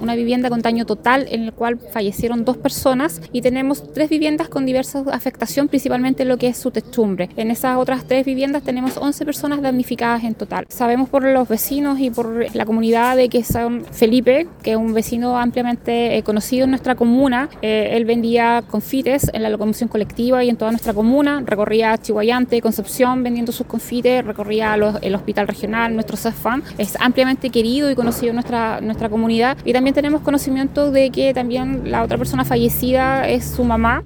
una vivienda con daño total en el cual fallecieron 2 personas y tenemos 3 viviendas con diversa afectación, principalmente lo que es su techumbre. En esas otras 3 viviendas tenemos 11 personas damnificadas en total. Sabemos por los vecinos y por la comunidad de que son Felipe, que es un vecino ampliamente conocido en nuestra comuna. Él vendía confites en la locomoción colectiva y en toda nuestra comuna, recorría Chihuayante, Concepción vendiendo sus confites, recorría el hospital regional, nuestro CEFAM. Es ampliamente querido y conocido en nuestra comunidad, y también tenemos conocimiento de que también la otra persona fallecida es su mamá.